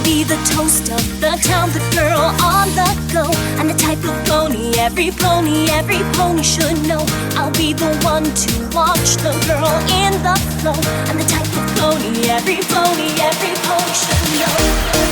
be the toast of the town, the girl on the go. I'm the type of every pony should know. I'll be the one to watch the girl in the flow. I'm the type of every pony should know.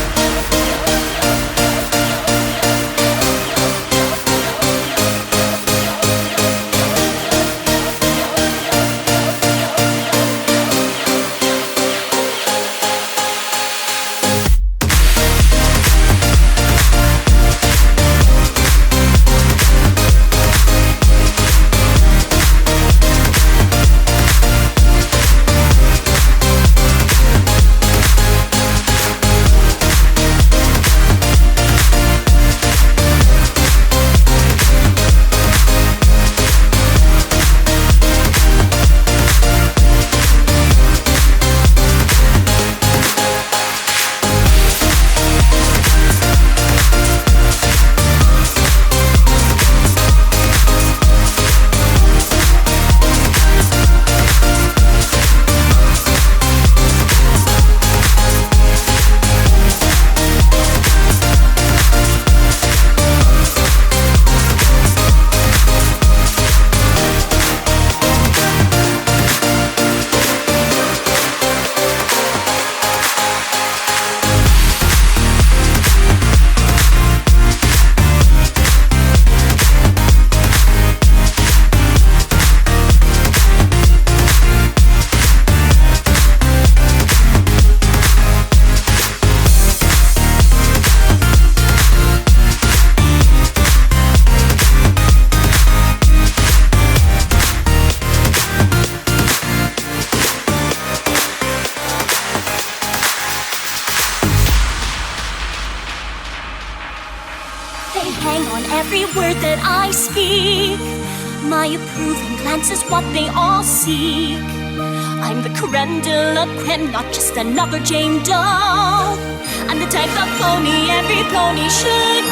They hang on every word that I speak. My approving glance is what they all seek. I'm the creme de la creme, not just another Jane Doe. I'm the type of pony every pony should